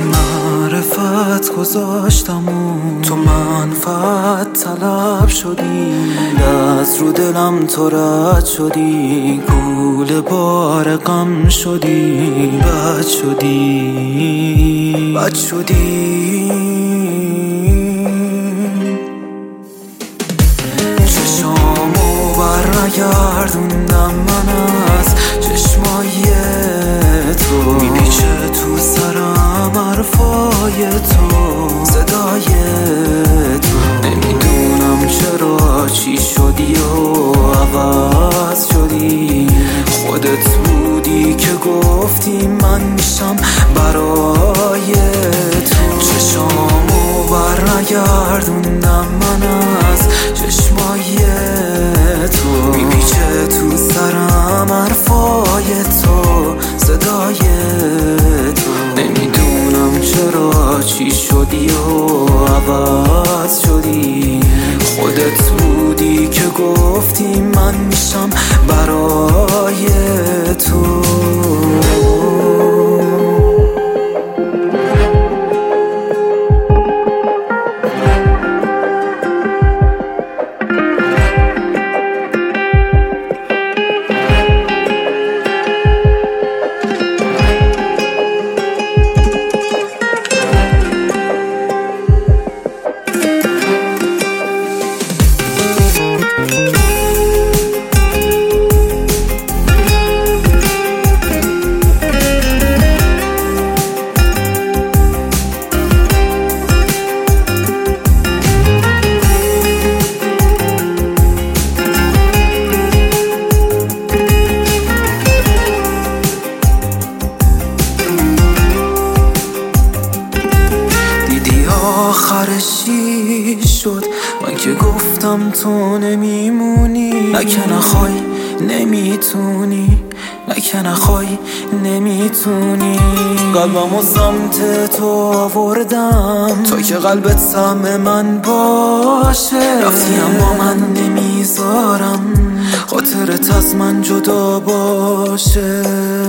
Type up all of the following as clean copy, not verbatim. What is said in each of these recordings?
معرفت گذاشتم و تو منفعت طلب شدی، از رو دلم تو رد شدی، گول بار غم شدی، بد شدی، بد شدی. چشامو بر نگردوندم من از چشمای تو، میپیچه تو سرم حرفای تو، صدای تو. نمیدونم چرا چی شدی و عوض شدی، خودت بودی که گفتی من میشم برای تو. چشامو بر نگردوندم من از چشمای تو، میپیچه تو سرم حرفای تو، صدای تو. نمیدونم چرا چی شدی و عوض شدی، خودت بودی که گفتی من میشم برای تو. آخرش چی شد؟ من که گفتم تو نمیمونی، نکنه خواهی نمیتونی، نکنه خواهی نمیتونی. قلبمو سمت تو آوردم تا که قلبت سهم من باشه، رفتی اما من نمیذارم خاطرت از من جدا باشه.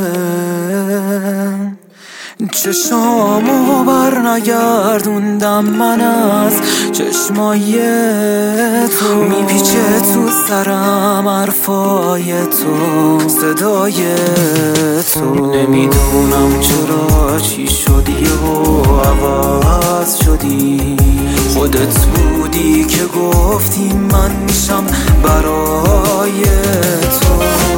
چشامو بر نگردوندم من از چشمای تو، میپیچه تو سرم حرفای تو، صدای تو. نمیدونم چرا چی شدی و عوض شدی، خودت بودی که گفتی من میشم برای تو.